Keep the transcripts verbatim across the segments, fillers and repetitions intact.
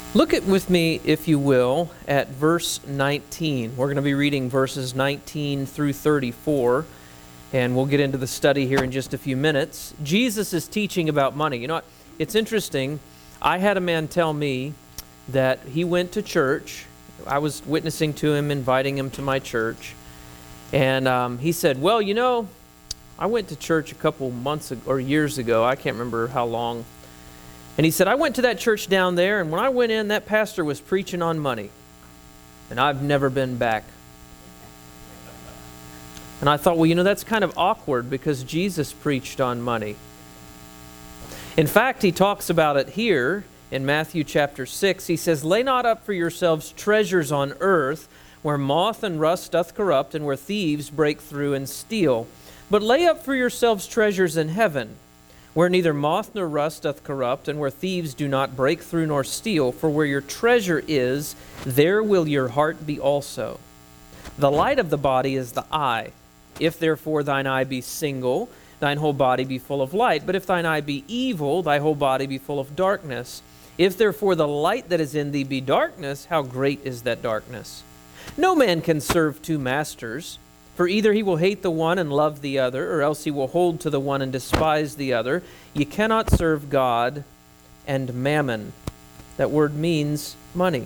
Look at with me, if you will, at verse nineteen. We're going to be reading verses nineteen through thirty-four, and we'll get into the study here in just a few minutes. Jesus is teaching about money. You know what? It's interesting. I had a man tell me that he went to church. I was witnessing to him, inviting him to my church. And um, he said, well, you know, I went to church a couple months ago, or years ago. I can't remember how long. And he said, I went to that church down there, and when I went in, that pastor was preaching on money. And I've never been back. And I thought, well, you know, that's kind of awkward because Jesus preached on money. In fact, he talks about it here in Matthew chapter six. He says, lay not up for yourselves treasures on earth, where moth and rust doth corrupt, and where thieves break through and steal. But lay up for yourselves treasures in heaven, where neither moth nor rust doth corrupt, and where thieves do not break through nor steal. For where your treasure is, there will your heart be also. The light of the body is the eye. If therefore thine eye be single, thine whole body be full of light. But if thine eye be evil, thy whole body be full of darkness. If therefore the light that is in thee be darkness, how great is that darkness? No man can serve two masters. For either he will hate the one and love the other, or else he will hold to the one and despise the other. You cannot serve God and mammon. That word means money.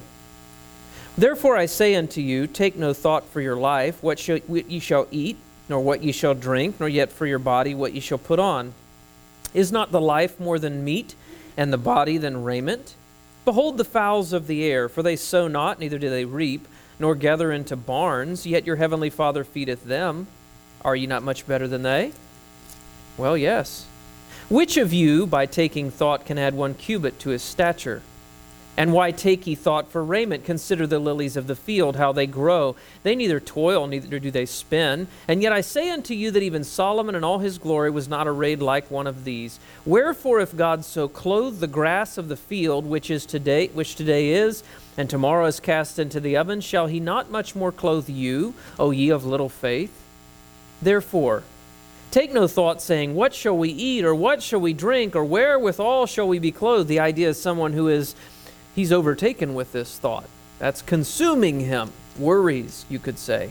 Therefore I say unto you, take no thought for your life, what, shall, what ye shall eat, nor what ye shall drink, nor yet for your body what ye shall put on. Is not the life more than meat, and the body than raiment? Behold the fowls of the air, for they sow not, neither do they reap, nor gather into barns, yet your heavenly Father feedeth them. Are ye not much better than they? Well, yes. Which of you, by taking thought, can add one cubit to his stature? And why take ye thought for raiment? Consider the lilies of the field, how they grow. They neither toil, neither do they spin. And yet I say unto you that even Solomon in all his glory was not arrayed like one of these. Wherefore, if God so clothe the grass of the field, which is today, which today is, and tomorrow is cast into the oven, shall he not much more clothe you, O ye of little faith? Therefore, take no thought, saying, what shall we eat, or what shall we drink, or wherewithal shall we be clothed? The idea is someone who is, he's overtaken with this thought. That's consuming him. Worries, you could say.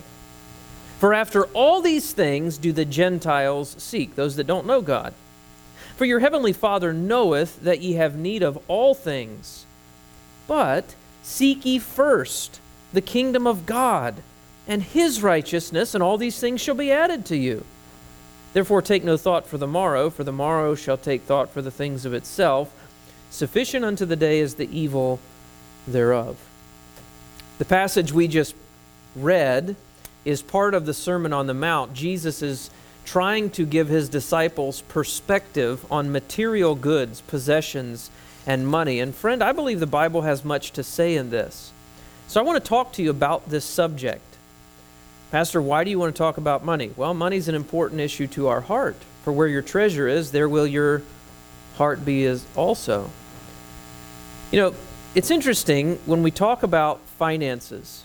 For after all these things do the Gentiles seek, those that don't know God. For your heavenly Father knoweth that ye have need of all things. But seek ye first the kingdom of God and his righteousness, and all these things shall be added to you. Therefore take no thought for the morrow, for the morrow shall take thought for the things of itself. Sufficient unto the day is the evil thereof. The passage we just read is part of the Sermon on the Mount. Jesus is trying to give his disciples perspective on material goods, possessions, and money. And friend, I believe the Bible has much to say in this. So I want to talk to you about this subject. Pastor, why do you want to talk about money? Well, money is an important issue to our heart. For where your treasure is, there will your heart be as also. You know, it's interesting when we talk about finances.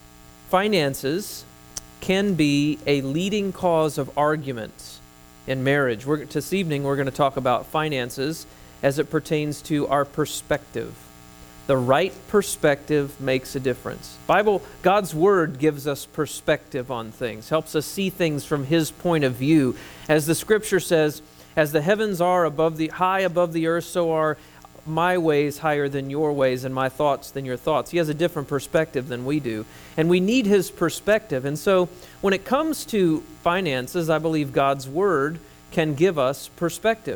Finances can be a leading cause of arguments in marriage. We're, this evening we're going to talk about finances as it pertains to our perspective. The right perspective makes a difference. Bible, God's Word gives us perspective on things, helps us see things from His point of view. As the Scripture says, as the heavens are above the high above the earth, so are my ways higher than your ways, and my thoughts than your thoughts. He has a different perspective than we do, and we need His perspective. And so when it comes to finances, I believe God's Word can give us perspective.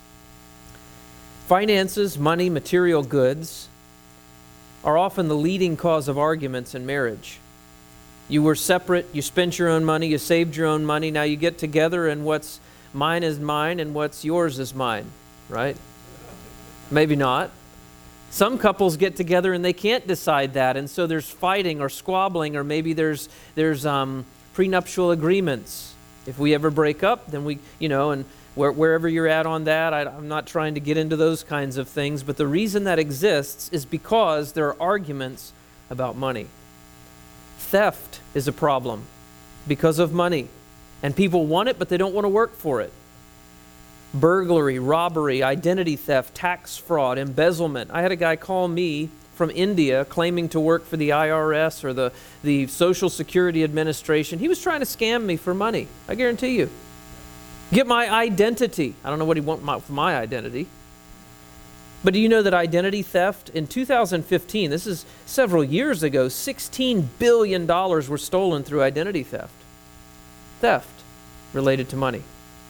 Finances, money, material goods are often the leading cause of arguments in marriage. You were separate, you spent your own money, you saved your own money, now you get together and what's mine is mine and what's yours is mine, right? Maybe not. Some couples get together and they can't decide that, and so there's fighting or squabbling, or maybe there's there's um, prenuptial agreements. If we ever break up, then we, you know, and where, wherever you're at on that, I, I'm not trying to get into those kinds of things, but the reason that exists is because there are arguments about money. Theft is a problem because of money, and people want it, but they don't want to work for it. Burglary, robbery, identity theft, tax fraud, embezzlement. I had a guy call me from India claiming to work for the I R S or the, the Social Security Administration. He was trying to scam me for money, I guarantee you. Get my identity. I don't know what he wanted my, for my identity. But do you know that identity theft, in two thousand fifteen, this is several years ago, sixteen billion dollars were stolen through identity theft. Theft related to money.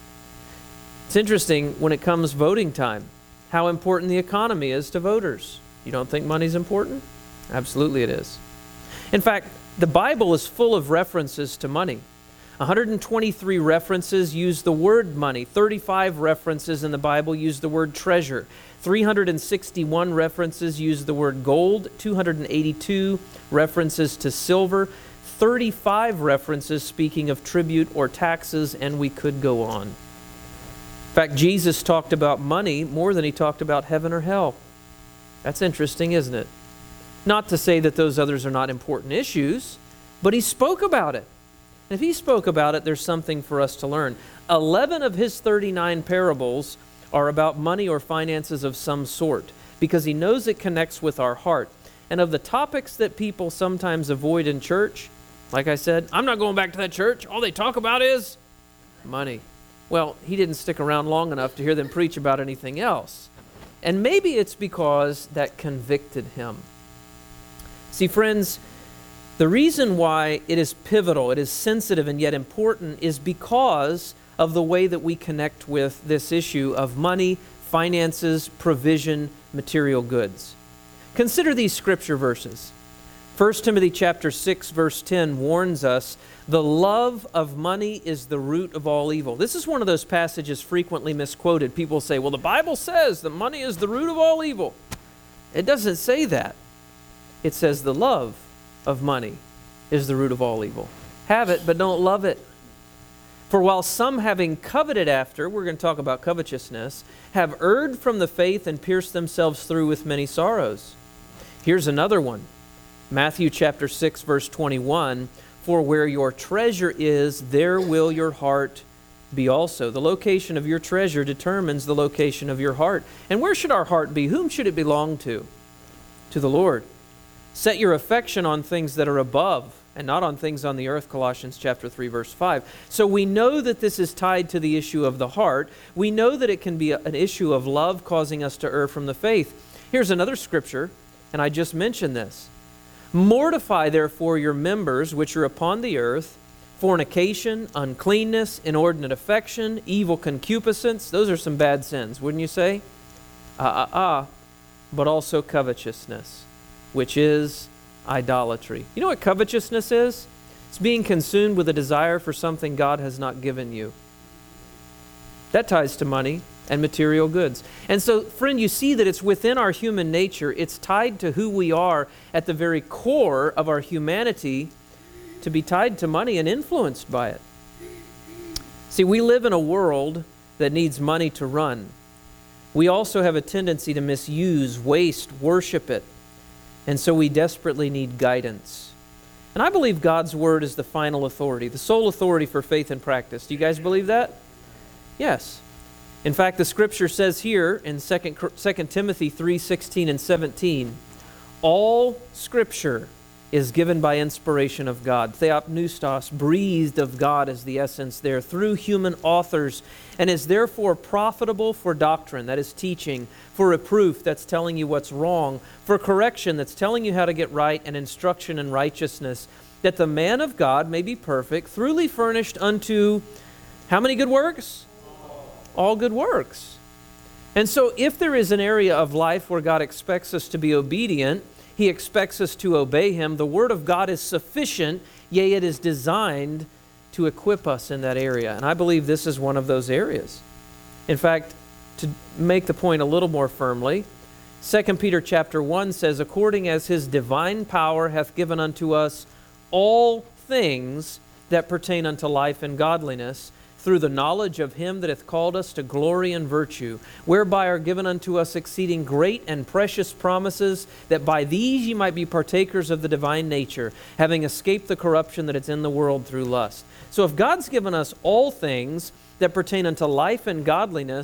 It's interesting when it comes voting time, how important the economy is to voters. You don't think money's important? Absolutely it is. In fact, the Bible is full of references to money. one hundred twenty-three references use the word money. thirty-five references in the Bible use the word treasure. three hundred sixty-one references use the word gold. two hundred eighty-two references to silver. thirty-five references speaking of tribute or taxes, and we could go on. In fact, Jesus talked about money more than he talked about heaven or hell. That's interesting, isn't it? Not to say that those others are not important issues, but he spoke about it. And if he spoke about it, there's something for us to learn. eleven of his thirty-nine parables are about money or finances of some sort, because he knows it connects with our heart. And of the topics that people sometimes avoid in church, like I said, I'm not going back to that church. All they talk about is money. Well, he didn't stick around long enough to hear them preach about anything else. And maybe it's because that convicted him. See, friends, the reason why it is pivotal, it is sensitive and yet important, is because of the way that we connect with this issue of money, finances, provision, material goods. Consider these scripture verses. First Timothy chapter six, verse ten warns us, the love of money is the root of all evil. This is one of those passages frequently misquoted. People say, well, the Bible says that money is the root of all evil. It doesn't say that. It says the love of money is the root of all evil. Have it, but don't love it. For while some having coveted after, we're going to talk about covetousness, have erred from the faith and pierced themselves through with many sorrows. Here's another one. Matthew chapter six, verse twenty-one, for where your treasure is, there will your heart be also. The location of your treasure determines the location of your heart. And where should our heart be? Whom should it belong to? To the Lord. Set your affection on things that are above and not on things on the earth, Colossians chapter three, verse five. So we know that this is tied to the issue of the heart. We know that it can be an issue of love causing us to err from the faith. Here's another scripture, and I just mentioned this. Mortify therefore your members which are upon the earth, fornication, uncleanness, inordinate affection, evil concupiscence. Those are some bad sins, wouldn't you say? Ah, ah, ah. But also covetousness, which is idolatry. You know what covetousness is? It's being consumed with a desire for something God has not given you. That ties to money and material goods. And so, friend, you see that it's within our human nature. It's tied to who we are at the very core of our humanity, to be tied to money and influenced by it. See, we live in a world that needs money to run. We also have a tendency to misuse, waste, worship it. And so we desperately need guidance. And I believe God's Word is the final authority, the sole authority for faith and practice. Do you guys believe that? Yes. In fact, the Scripture says here in Second Timothy three, sixteen and seventeen, all Scripture is given by inspiration of God. Theopneustos, breathed of God is the essence there, through human authors, and is therefore profitable for doctrine, that is teaching, for reproof, that's telling you what's wrong, for correction, that's telling you how to get right, and instruction in righteousness, that the man of God may be perfect, thoroughly furnished unto how many good works? All good works. And so if there is an area of life where God expects us to be obedient, He expects us to obey Him, the Word of God is sufficient, yea, it is designed to equip us in that area. And I believe this is one of those areas. In fact, to make the point a little more firmly, Second Peter chapter one says, according as His divine power hath given unto us all things that pertain unto life and godliness, through the knowledge of Him that hath called us to glory and virtue, whereby are given unto us exceeding great and precious promises, that by these ye might be partakers of the divine nature, having escaped the corruption that is in the world through lust. So if God's given us all things that pertain unto life and godliness,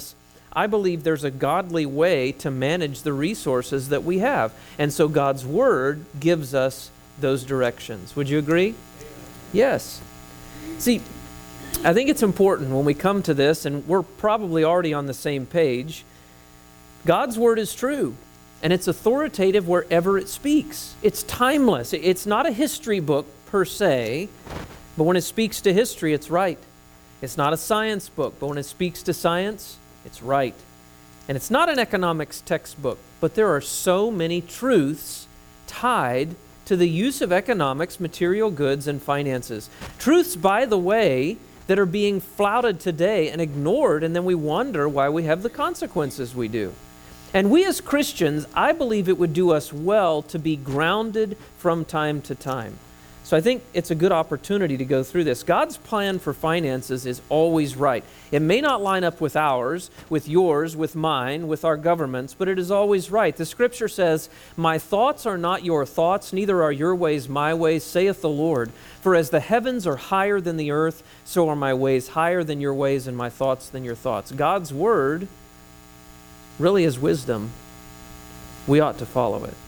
I believe there's a godly way to manage the resources that we have. And so God's Word gives us those directions. Would you agree? Yes. See, I think it's important when we come to this, and we're probably already on the same page, God's Word is true, and it's authoritative wherever it speaks. It's timeless. It's not a history book per se, but when it speaks to history, it's right. It's not a science book, but when it speaks to science, it's right. And it's not an economics textbook, but there are so many truths tied to the use of economics, material goods, and finances. Truths, by the way, that are being flouted today and ignored, and then we wonder why we have the consequences we do. And we as Christians, I believe it would do us well to be grounded from time to time. So I think it's a good opportunity to go through this. God's plan for finances is always right. It may not line up with ours, with yours, with mine, with our governments, but it is always right. The Scripture says, "My thoughts are not your thoughts, neither are your ways my ways, saith the Lord. For as the heavens are higher than the earth, so are my ways higher than your ways, and my thoughts than your thoughts." God's Word really is wisdom. We ought to follow it.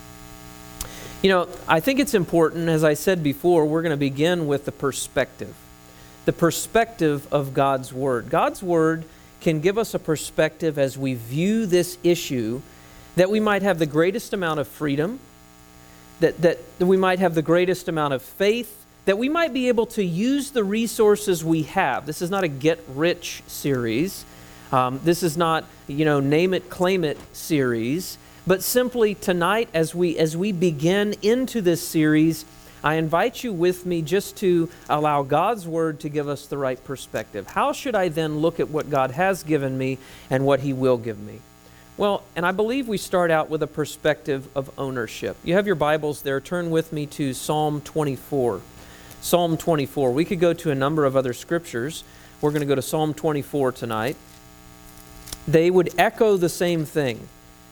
You know, I think it's important, as I said before, we're going to begin with the perspective. The perspective of God's Word. God's Word can give us a perspective as we view this issue that we might have the greatest amount of freedom, that, that we might have the greatest amount of faith, that we might be able to use the resources we have. This is not a get-rich series. Um, this is not, you know, name-it, claim-it series. But simply tonight, as we as we begin into this series, I invite you with me just to allow God's Word to give us the right perspective. How should I then look at what God has given me and what He will give me? Well, and I believe we start out with a perspective of ownership. You have your Bibles there. Turn with me to Psalm twenty-four. Psalm twenty-four. We could go to a number of other scriptures. We're going to go to Psalm twenty-four tonight. They would echo the same thing.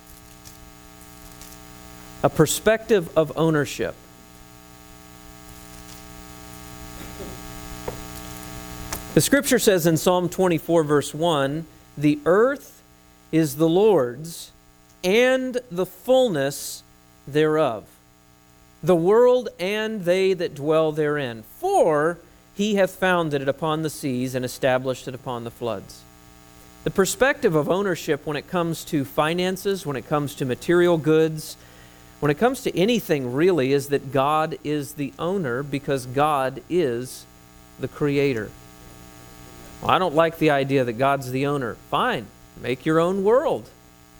A perspective of ownership. The Scripture says in Psalm twenty-four, verse one, "The earth is the Lord's, and the fullness thereof, the world and they that dwell therein. For He hath founded it upon the seas and established it upon the floods." The perspective of ownership when it comes to finances, when it comes to material goods, when it comes to anything really, is that God is the owner because God is the creator. Well, I don't like the idea that God's the owner. Fine, make your own world.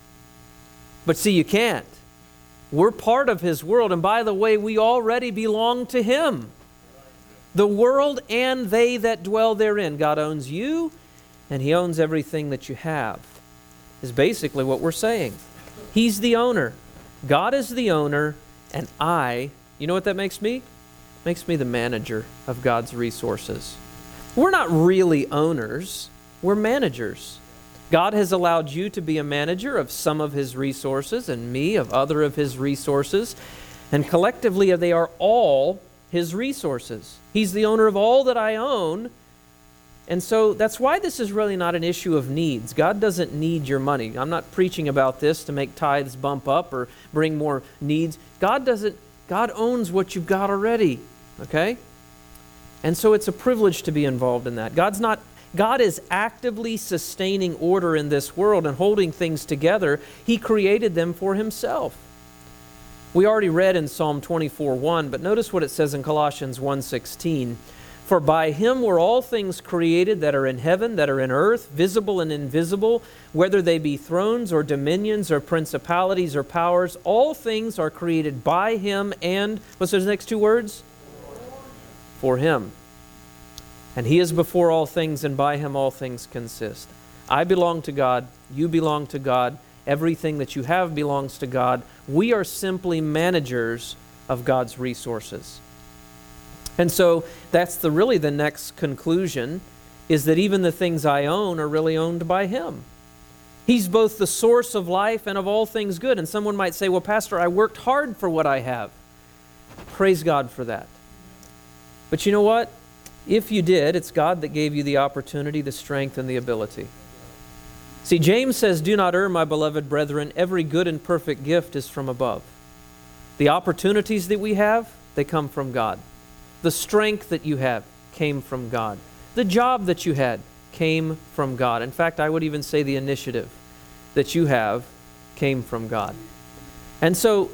But see, you can't. We're part of His world, and by the way, we already belong to Him. The world and they that dwell therein. God owns you, and He owns everything that you have, is basically what we're saying. He's the owner. God is the owner, and I, you know what that makes me? It makes me the manager of God's resources. We're not really owners, we're managers. God has allowed you to be a manager of some of His resources, and me of other of His resources, and collectively they are all His resources. He's the owner of all that I own. And so that's why this is really not an issue of needs. God doesn't need your money. I'm not preaching about this to make tithes bump up or bring more needs. God doesn't, God owns what you've got already, okay? And so it's a privilege to be involved in that. God's not, God is actively sustaining order in this world and holding things together. He created them for Himself. We already read in Psalm twenty-four one, but notice what it says in Colossians one sixteen. "For by Him were all things created that are in heaven, that are in earth, visible and invisible, whether they be thrones or dominions or principalities or powers. All things are created by Him and," what's those next two words? For Him. "And He is before all things, and by Him all things consist." I belong to God. You belong to God. Everything that you have belongs to God. We are simply managers of God's resources. And so that's the really the next conclusion, is that even the things I own are really owned by Him. He's both the source of life and of all things good. And someone might say, "Well, Pastor, I worked hard for what I have." Praise God for that. But you know what? If you did, it's God that gave you the opportunity, the strength, and the ability. See, James says, "Do not err, my beloved brethren. Every good and perfect gift is from above." The opportunities that we have, they come from God. The strength that you have came from God. The job that you had came from God. In fact, I would even say the initiative that you have came from God. And so,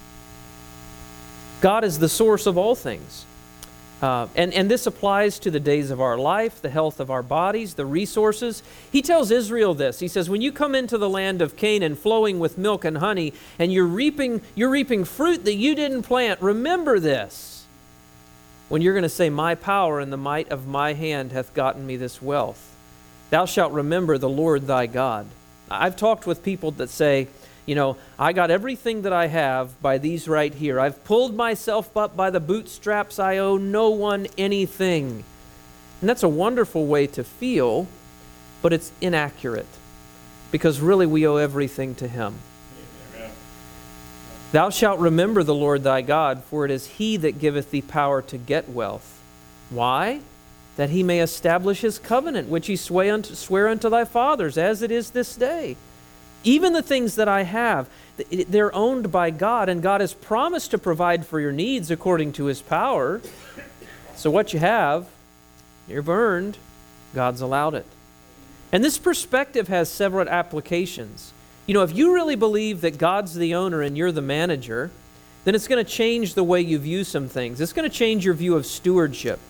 God is the source of all things. Uh, and, and this applies to the days of our life, the health of our bodies, the resources. He tells Israel this. He says, when you come into the land of Canaan flowing with milk and honey, and you're reaping, you're reaping fruit that you didn't plant, remember this. When you're going to say, my power and the might of my hand hath gotten me this wealth. Thou shalt remember the Lord thy God. I've talked with people that say, you know, I got everything that I have by these right here. I've pulled myself up by the bootstraps. I owe no one anything. And that's a wonderful way to feel, but it's inaccurate because really we owe everything to Him. Amen. Thou shalt remember the Lord thy God, for it is He that giveth thee power to get wealth. Why? That He may establish His covenant, which He sway unto, swear unto thy fathers, as it is this day. Even the things that I have, they're owned by God, and God has promised to provide for your needs according to His power. So what you have, you've earned. God's allowed it. And this perspective has several applications. You know, if you really believe that God's the owner and you're the manager, then it's going to change the way you view some things. It's going to change your view of stewardship.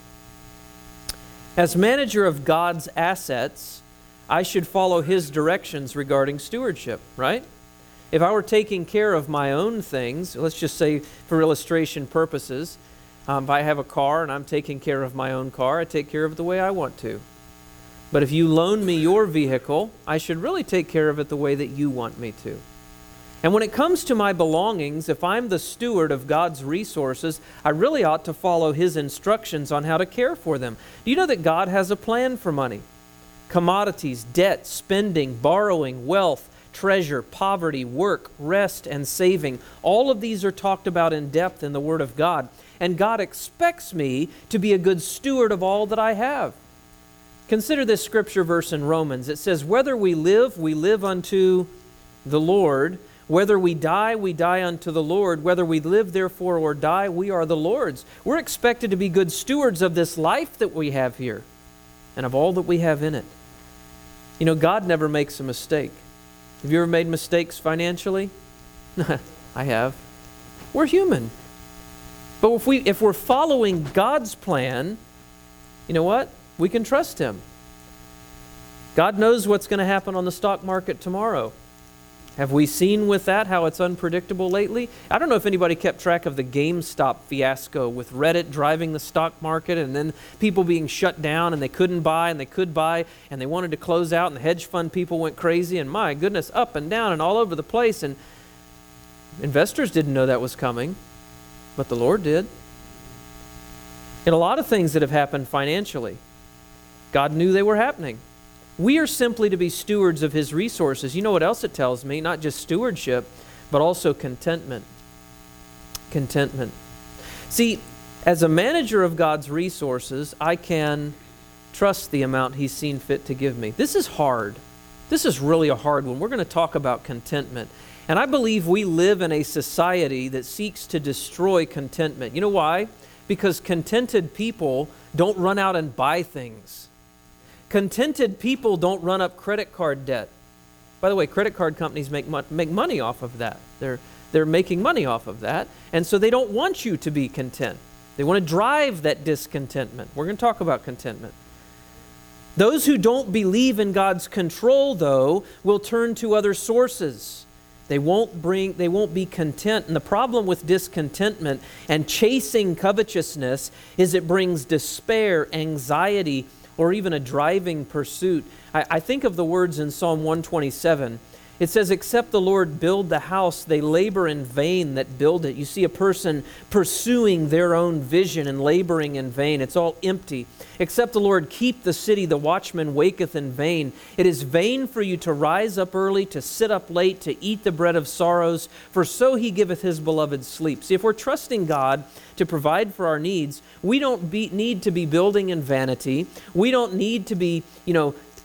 As manager of God's assets, I should follow His directions regarding stewardship, right? If I were taking care of my own things, let's just say for illustration purposes, um, if I have a car and I'm taking care of my own car, I take care of it the way I want to. But if you loan me your vehicle, I should really take care of it the way that you want me to. And when it comes to my belongings, if I'm the steward of God's resources, I really ought to follow His instructions on how to care for them. Do you know that God has a plan for money? Commodities, debt, spending, borrowing, wealth, treasure, poverty, work, rest, and saving. All of these are talked about in depth in the Word of God. And God expects me to be a good steward of all that I have. Consider this scripture verse in Romans. It says, whether we live, we live unto the Lord. Whether we die, we die unto the Lord. Whether we live, therefore, or die, we are the Lord's. We're expected to be good stewards of this life that we have here and of all that we have in it. You know, God never makes a mistake. Have you ever made mistakes financially? I have. We're human. But if, we, if we're following God's plan, you know what? We can trust Him. God knows what's going to happen on the stock market tomorrow. Have we seen with that how it's unpredictable lately? I don't know if anybody kept track of the GameStop fiasco with Reddit driving the stock market and then people being shut down and they couldn't buy and they could buy and they wanted to close out and the hedge fund people went crazy and my goodness, up and down and all over the place. And investors didn't know that was coming, but the Lord did. And a lot of things that have happened financially, God knew they were happening. We are simply to be stewards of His resources. You know what else it tells me? Not just stewardship, but also contentment. Contentment. See, as a manager of God's resources, I can trust the amount He's seen fit to give me. This is hard. This is really a hard one. We're going to talk about contentment. And I believe we live in a society that seeks to destroy contentment. You know why? Because contented people don't run out and buy things. Contented people don't run up credit card debt. By the way, credit card companies make mo- make money off of that. They're, they're making money off of that. And so they don't want you to be content. They want to drive that discontentment. We're going to talk about contentment. Those who don't believe in God's control, though, will turn to other sources. They won't bring, they won't be content. And the problem with discontentment and chasing covetousness is it brings despair, anxiety, or even a driving pursuit. I, I think of the words in Psalm one twenty-seven. It says, except the Lord build the house, they labor in vain that build it. You see a person pursuing their own vision and laboring in vain. It's all empty. Except the Lord keep the city, the watchman waketh in vain. It is vain for you to rise up early, to sit up late, to eat the bread of sorrows, for so He giveth His beloved sleep. See, if we're trusting God to provide for our needs, we don't be, need to be building in vanity. We don't need to be, you know,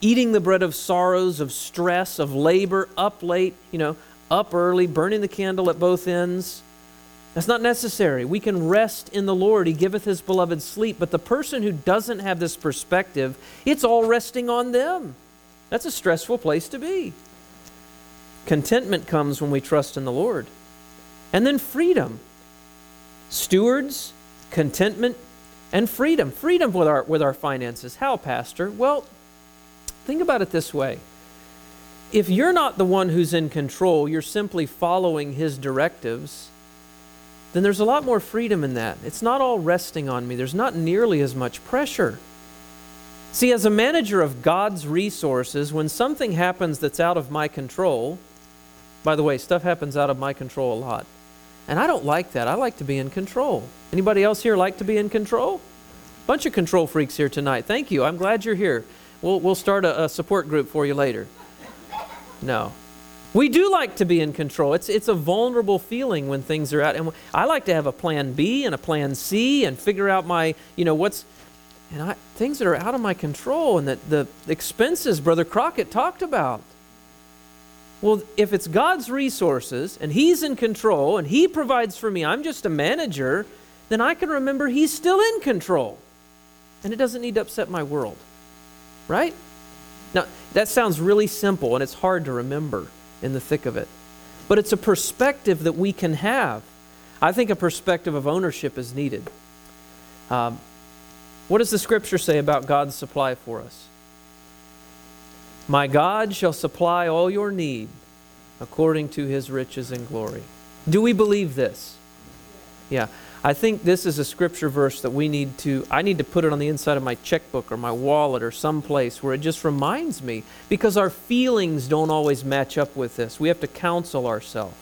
eating the bread of sorrows, of stress, of labor, up late, you know, up early, burning the candle at both ends. That's not necessary. We can rest in the Lord. He giveth His beloved sleep. But the person who doesn't have this perspective, it's all resting on them. That's a stressful place to be. Contentment comes when we trust in the Lord. And then freedom. Stewards, contentment, and freedom. Freedom with our, with our finances. How, Pastor? Well, think about it this way. If you're not the one who's in control, you're simply following His directives, then there's a lot more freedom in that. It's not all resting on me. There's not nearly as much pressure. See, as a manager of God's resources, when something happens that's out of my control, by the way, stuff happens out of my control a lot. And I don't like that. I like to be in control. Anybody else here like to be in control? Bunch of control freaks here tonight. Thank you. I'm glad you're here. We'll, we'll start a, a support group for you later. No. We do like to be in control. It's, it's a vulnerable feeling when things are out. And I like to have a plan B and a plan C and figure out my, you know, what's, and I, things that are out of my control and that the expenses Brother Crockett talked about. Well, if it's God's resources and He's in control and He provides for me, I'm just a manager, then I can remember He's still in control. And it doesn't need to upset my world. Right? Now, that sounds really simple and it's hard to remember in the thick of it. But it's a perspective that we can have. I think a perspective of ownership is needed. Um, what does the Scripture say about God's supply for us? My God shall supply all your need according to His riches and glory. Do we believe this? Yeah. I think this is a Scripture verse that we need to, I need to put it on the inside of my checkbook or my wallet or someplace where it just reminds me, because our feelings don't always match up with this. We have to counsel ourselves.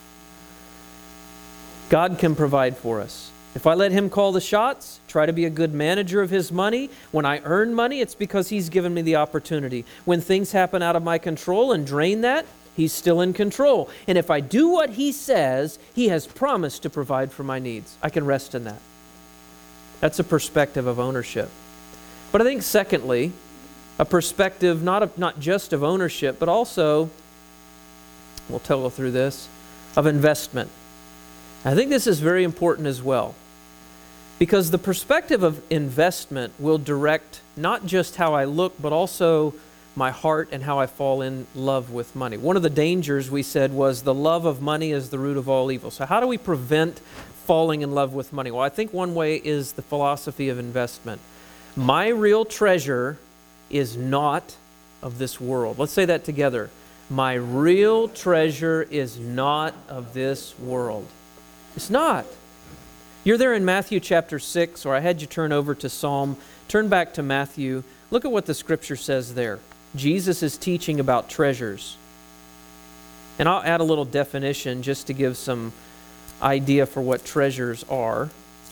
God can provide for us. If I let Him call the shots, try to be a good manager of His money, when I earn money, it's because He's given me the opportunity. When things happen out of my control and drain that, He's still in control. And if I do what He says, He has promised to provide for my needs. I can rest in that. That's a perspective of ownership. But I think secondly, a perspective not, of, not just of ownership, but also, we'll go through this, of investment. I think this is very important as well. Because the perspective of investment will direct not just how I look, but also my heart and how I fall in love with money. One of the dangers, we said, was the love of money is the root of all evil. So how do we prevent falling in love with money? Well, I think one way is the philosophy of investment. My real treasure is not of this world. Let's say that together. My real treasure is not of this world. It's not. You're there in Matthew chapter six, or I had you turn over to Psalm. Turn back to Matthew. Look at what the Scripture says there. Jesus is teaching about treasures. And I'll add a little definition just to give some idea for what treasures are.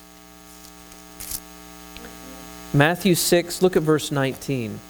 Matthew six, look at verse nineteen.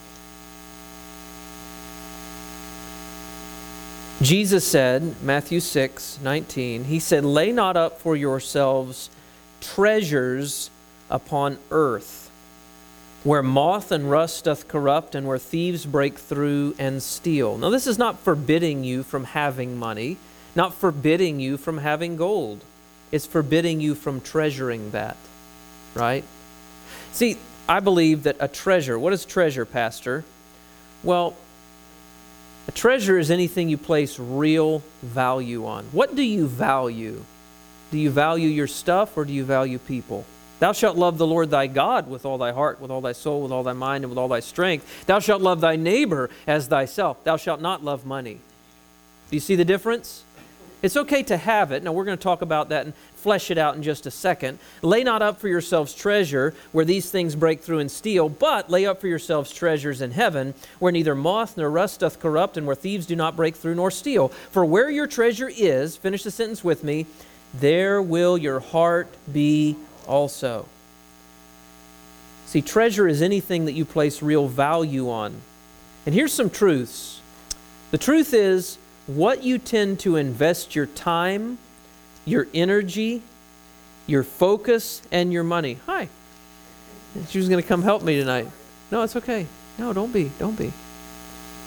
Jesus said, Matthew six, nineteen, He said, "Lay not up for yourselves treasures upon earth, where moth and rust doth corrupt, and where thieves break through and steal." Now, this is not forbidding you from having money, not forbidding you from having gold. It's forbidding you from treasuring that, right? See, I believe that a treasure, what is treasure, Pastor? Well, a treasure is anything you place real value on. What do you value? Do you value your stuff, or do you value people? Thou shalt love the Lord thy God with all thy heart, with all thy soul, with all thy mind, and with all thy strength. Thou shalt love thy neighbor as thyself. Thou shalt not love money. Do you see the difference? It's okay to have it. Now, we're going to talk about that and flesh it out in just a second. Lay not up for yourselves treasure where these things break through and steal, but lay up for yourselves treasures in heaven, where neither moth nor rust doth corrupt, and where thieves do not break through nor steal. For where your treasure is, finish the sentence with me, there will your heart be also. See, treasure is anything that you place real value on. And here's some truths. The truth is, what you tend to invest your time, your energy, your focus, and your money. Hi. She was going to come help me tonight. No, it's okay. No, don't be. Don't be.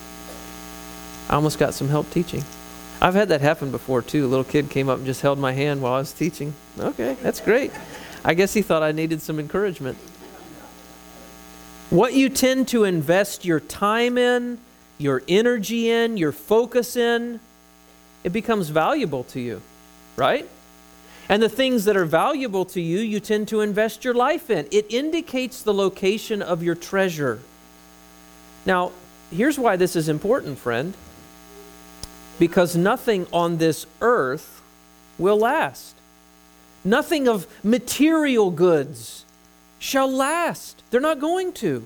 I almost got some help teaching. I've had that happen before too. A little kid came up and just held my hand while I was teaching. Okay, that's great. I guess he thought I needed some encouragement. What you tend to invest your time in, your energy in, your focus in, it becomes valuable to you, right? And the things that are valuable to you, you tend to invest your life in. It indicates the location of your treasure. Now, here's why this is important, friend. Because nothing on this earth will last. Nothing of material goods shall last. They're not going to.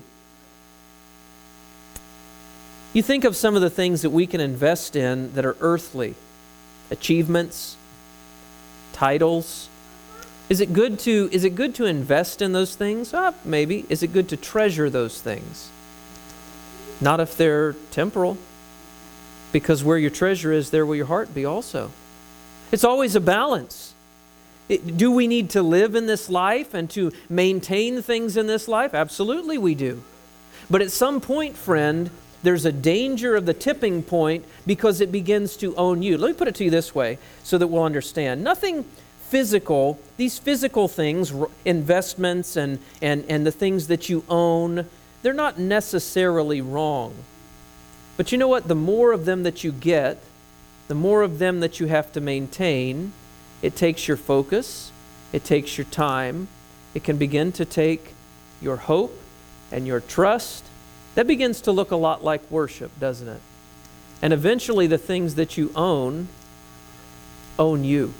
You think of some of the things that we can invest in that are earthly. Achievements, titles. Is it good to, is it good to invest in those things? Uh, maybe. Is it good to treasure those things? Not if they're temporal. Because where your treasure is, there will your heart be also. It's always a balance. It, do we need to live in this life and to maintain things in this life? Absolutely we do. But at some point, friend, there's a danger of the tipping point because it begins to own you. Let me put it to you this way so that we'll understand. Nothing physical, these physical things, investments and, and, and the things that you own, they're not necessarily wrong. But you know what? The more of them that you get, the more of them that you have to maintain, it takes your focus, it takes your time, it can begin to take your hope and your trust. That begins to look a lot like worship, doesn't it? And eventually the things that you own, own you.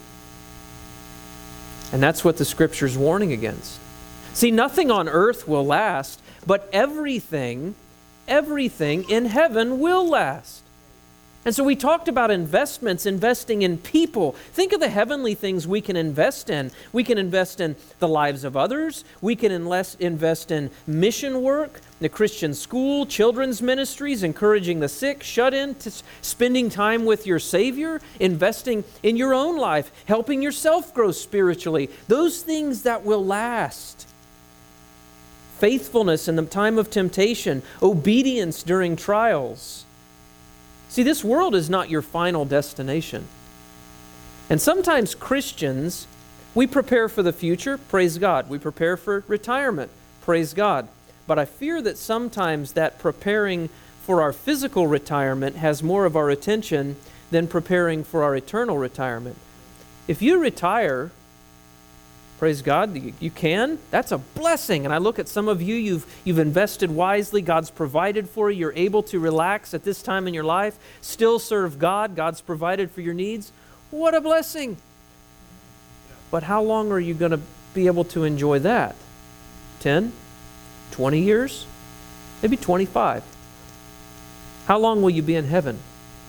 And that's what the Scripture's warning against. See, nothing on earth will last, but everything Everything in heaven will last. And so we talked about investments, investing in people. Think of the heavenly things we can invest in. We can invest in the lives of others. We can invest in mission work, the Christian school, children's ministries, encouraging the sick, shut in, to spending time with your Savior, investing in your own life, helping yourself grow spiritually. Those things that will last. Faithfulness in the time of temptation, obedience during trials. See, this world is not your final destination. And sometimes Christians, we prepare for the future, praise God. We prepare for retirement, praise God. But I fear that sometimes that preparing for our physical retirement has more of our attention than preparing for our eternal retirement. If you retire, praise God, you, you can. That's a blessing. And I look at some of you, you've, you've invested wisely. God's provided for you. You're able to relax at this time in your life, still serve God. God's provided for your needs. What a blessing. But how long are you going to be able to enjoy that? ten? twenty years? Maybe twenty-five. How long will you be in heaven?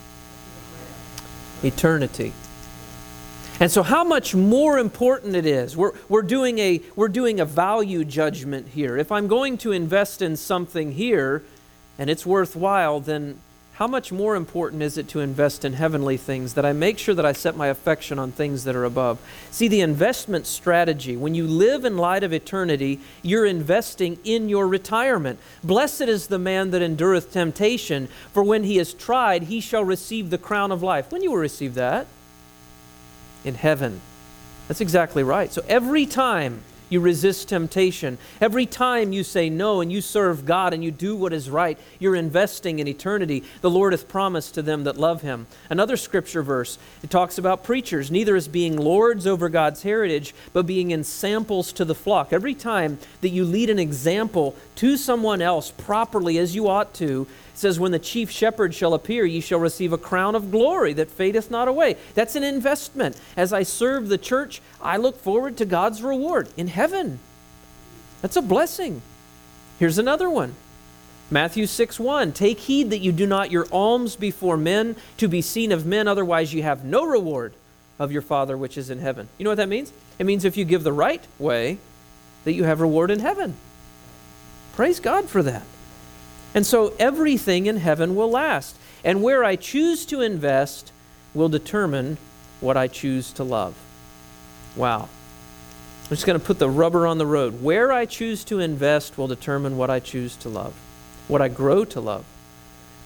Eternity. And so how much more important it is. We're, we're, doing a, we're doing a value judgment here. If I'm going to invest in something here and it's worthwhile, then how much more important is it to invest in heavenly things, that I make sure that I set my affection on things that are above? See, the investment strategy, when you live in light of eternity, you're investing in your retirement. Blessed is the man that endureth temptation, for when he is tried, he shall receive the crown of life. When you will receive that? In heaven. That's exactly right. So every time you resist temptation, every time you say no and you serve God and you do what is right, you're investing in eternity. The Lord hath promised to them that love Him. Another scripture verse, it talks about preachers, neither as being lords over God's heritage, but being ensamples to the flock. Every time that you lead an example to someone else properly as you ought to, it says, when the chief shepherd shall appear, ye shall receive a crown of glory that fadeth not away. That's an investment. As I serve the church, I look forward to God's reward in heaven. That's a blessing. Here's another one. Matthew six one, take heed that you do not your alms before men to be seen of men, otherwise you have no reward of your Father which is in heaven. You know what that means? It means if you give the right way, that you have reward in heaven. Praise God for that. And so everything in heaven will last. And where I choose to invest will determine what I choose to love. Wow. I'm just going to put the rubber on the road. Where I choose to invest will determine what I choose to love, what I grow to love.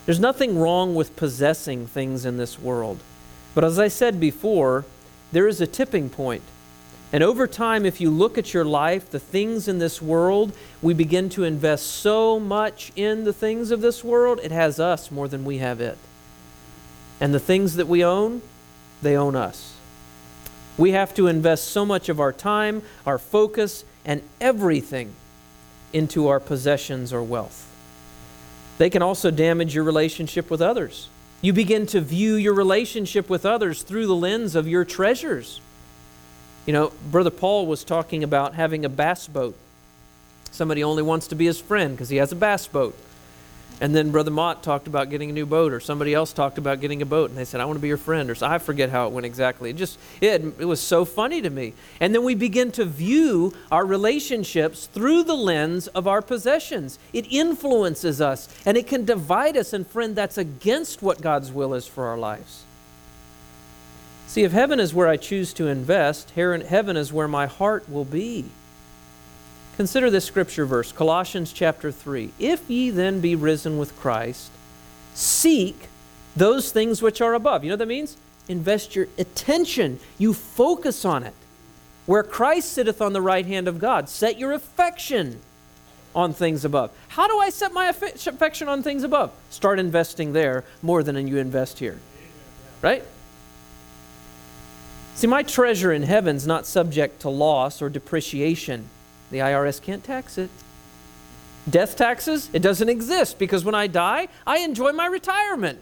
There's nothing wrong with possessing things in this world. But as I said before, there is a tipping point. And over time, if you look at your life, the things in this world, we begin to invest so much in the things of this world, it has us more than we have it. And the things that we own, they own us. We have to invest so much of our time, our focus, and everything into our possessions or wealth. They can also damage your relationship with others. You begin to view your relationship with others through the lens of your treasures. You know, Brother Paul was talking about having a bass boat. Somebody only wants to be his friend because he has a bass boat. And then Brother Mott talked about getting a new boat, or somebody else talked about getting a boat, and they said, I want to be your friend, or so, I forget how it went exactly. It just, it, it was so funny to me. And then we begin to view our relationships through the lens of our possessions. It influences us, and it can divide us, and friend, that's against what God's will is for our lives. See, if heaven is where I choose to invest, heaven is where my heart will be. Consider this scripture verse, Colossians chapter three. If ye then be risen with Christ, seek those things which are above. You know what that means? Invest your attention. You focus on it. Where Christ sitteth on the right hand of God. Set your affection on things above. How do I set my affection on things above? Start investing there more than you invest here. Right? See, my treasure in heaven's not subject to loss or depreciation. The I R S can't tax it. Death taxes, it doesn't exist because when I die, I enjoy my retirement.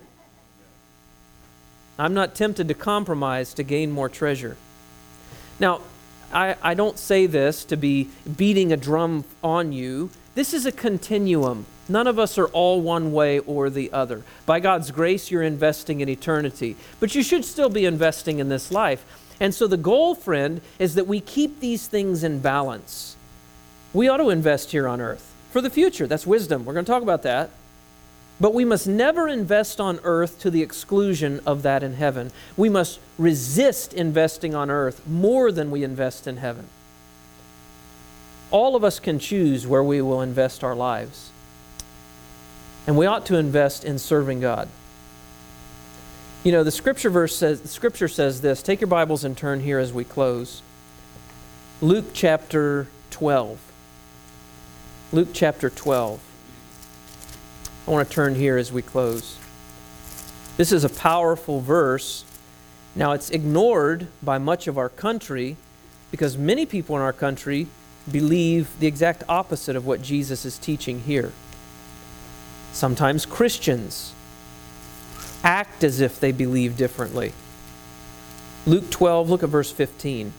I'm not tempted to compromise to gain more treasure. Now, I, I don't say this to be beating a drum on you. This is a continuum. None of us are all one way or the other. By God's grace, you're investing in eternity. But you should still be investing in this life. And so the goal, friend, is that we keep these things in balance. We ought to invest here on earth for the future. That's wisdom. We're going to talk about that. But we must never invest on earth to the exclusion of that in heaven. We must resist investing on earth more than we invest in heaven. All of us can choose where we will invest our lives. And we ought to invest in serving God. You know, the scripture verse says, the scripture says this. Take your Bibles and turn here as we close. Luke chapter twelve. Luke chapter twelve. I want to turn here as we close. This is a powerful verse. Now, it's ignored by much of our country because many people in our country believe the exact opposite of what Jesus is teaching here. Sometimes Christians act as if they believe differently. Luke twelve, look at verse fifteen.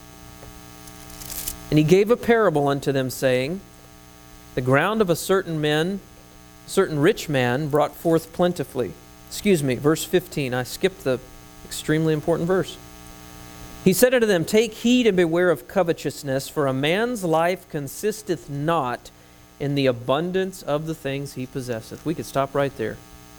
And he gave a parable unto them, saying, the ground of a certain man, certain rich man, brought forth plentifully. Excuse me, verse fifteen. I skipped the extremely important verse. He said unto them, take heed and beware of covetousness, for a man's life consisteth not in the abundance of the things he possesseth. We could stop right there.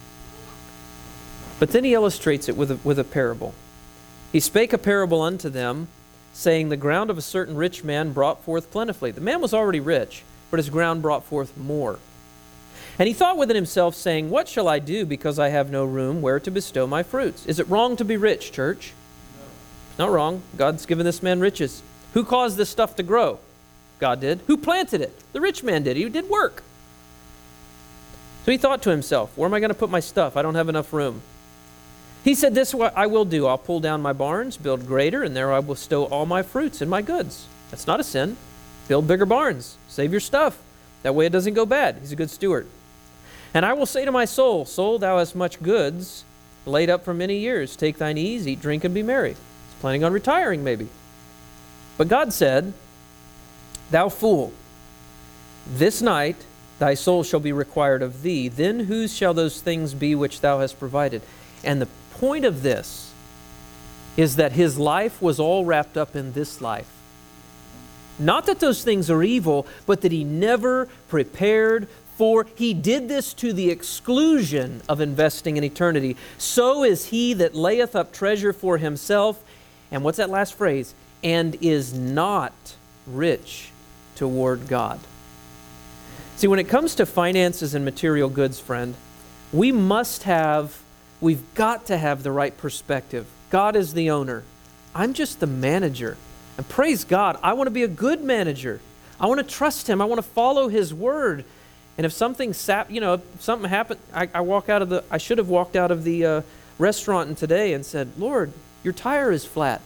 But then he illustrates it with a, with a parable. He spake a parable unto them, saying, the ground of a certain rich man brought forth plentifully. The man was already rich, but his ground brought forth more. And he thought within himself, saying, what shall I do, because I have no room where to bestow my fruits? Is it wrong to be rich, church? No. It's not wrong. God's given this man riches. Who caused this stuff to grow? God did. Who planted it? The rich man did. He did work. So he thought to himself, where am I going to put my stuff? I don't have enough room. He said, this what I will do. I'll pull down my barns, build greater, and there I will stow all my fruits and my goods. That's not a sin. Build bigger barns. Save your stuff. That way it doesn't go bad. He's a good steward. And I will say to my soul, soul, thou hast much goods laid up for many years. Take thine ease, eat, drink, and be merry. He's planning on retiring maybe. But God said, thou fool, this night thy soul shall be required of thee. Then whose shall those things be which thou hast provided? And the point of this is that his life was all wrapped up in this life. Not that those things are evil, but that he never prepared for. He did this to the exclusion of investing in eternity. So is he that layeth up treasure for himself. And what's that last phrase? And is not rich toward God. See, when it comes to finances and material goods, friend, we must have, we've got to have the right perspective. God is the owner. I'm just the manager. And praise God, I want to be a good manager. I want to trust Him. I want to follow His word. And if something sap, you know, if something happened, I, I walk out of the, I should have walked out of the uh, restaurant today and said, Lord, your tire is flat.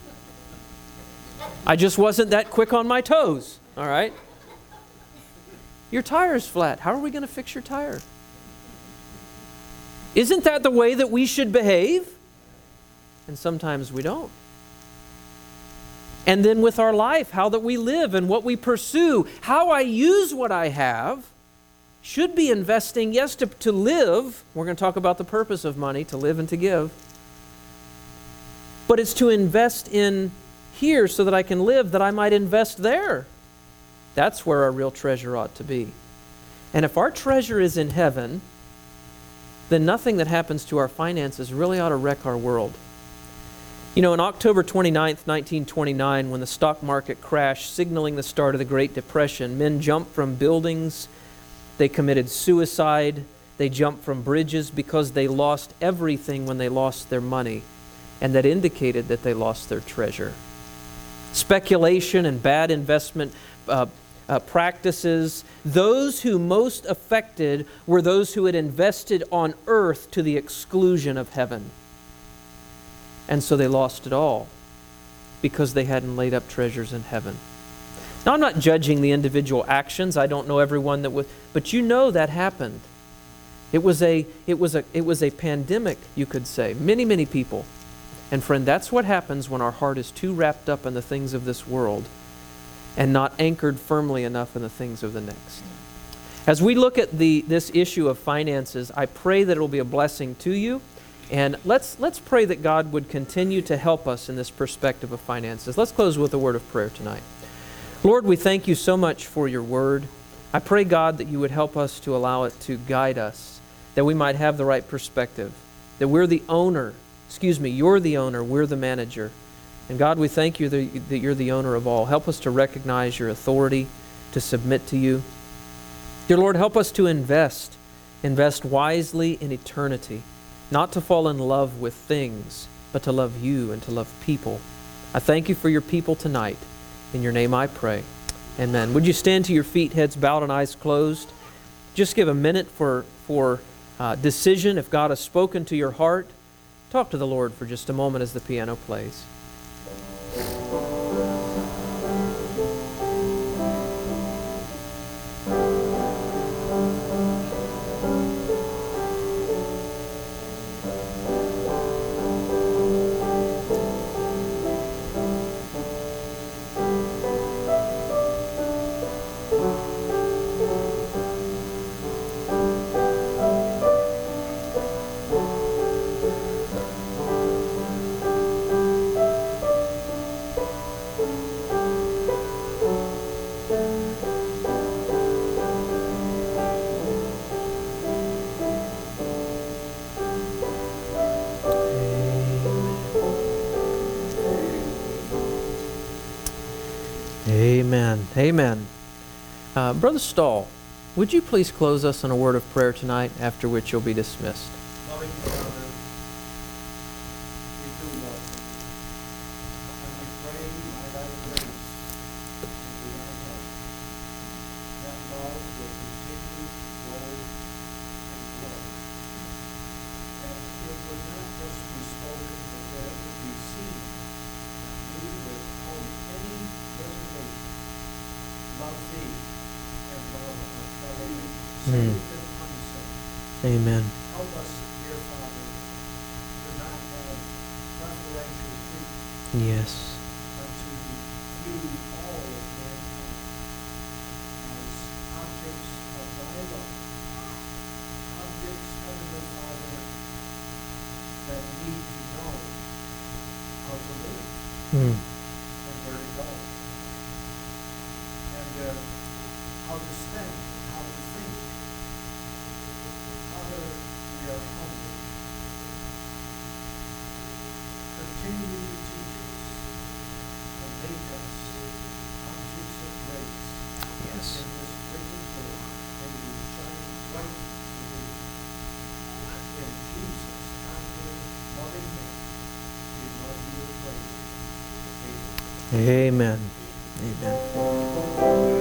I just wasn't that quick on my toes, all right? Your tire is flat. How are we going to fix your tire? Isn't that the way that we should behave? And sometimes we don't. And then with our life, how that we live and what we pursue, how I use what I have, should be investing, yes, to, to live. We're going to talk about the purpose of money, to live and to give. But it's to invest in here so that I can live, that I might invest there. That's where our real treasure ought to be. And if our treasure is in heaven, then nothing that happens to our finances really ought to wreck our world. You know, on October twenty-ninth, nineteen twenty-nine, when the stock market crashed, signaling the start of the Great Depression, men jumped from buildings, they committed suicide, they jumped from bridges because they lost everything when they lost their money, and that indicated that they lost their treasure. Speculation and bad investment uh, uh, practices, those who most affected were those who had invested on earth to the exclusion of heaven. And so they lost it all because they hadn't laid up treasures in heaven. Now, I'm not judging the individual actions. I don't know everyone that was, but you know that happened. It was a, it was a, it was a pandemic, you could say. Many, many people. And friend, that's what happens when our heart is too wrapped up in the things of this world and not anchored firmly enough in the things of the next. As we look at the this issue of finances, I pray that it will be a blessing to you. And let's let's pray that God would continue to help us in this perspective of finances. Let's close with a word of prayer tonight. Lord, we thank you so much for your word. I pray, God, that you would help us to allow it to guide us, that we might have the right perspective, that we're the owner, excuse me, you're the owner, we're the manager. And God, we thank you that, that you're the owner of all. Help us to recognize your authority, to submit to you. Dear Lord, help us to invest, invest wisely in eternity. Not to fall in love with things, but to love you and to love people. I thank you for your people tonight. In your name I pray. Amen. Would you stand to your feet, heads bowed and eyes closed? Just give a minute for, for uh, decision. If God has spoken to your heart, talk to the Lord for just a moment as the piano plays. Amen. Amen. Uh, Brother Stahl, would you please close us in a word of prayer tonight, after which you'll be dismissed? Loving Father, we do love you. And we pray by thy grace into thy heart. That love will continue to grow and grow. That it would not just be spoken, but that it would be seen. That we would, without any reservation, love thee and love our fellow man, Mm. saved and unsaved. Amen. Help us, dear Father, to not have preferential treatment, Yes. but to view all of mankind as objects of thy love, objects, Heavenly Father, that need to know how to live Mm. and where to go, and uh, how to spend, how to think. Father, we are humble. Continue to teach us and make us objects of grace Yes. in this wicked world, and we shine bright for thee. Amen. Amen.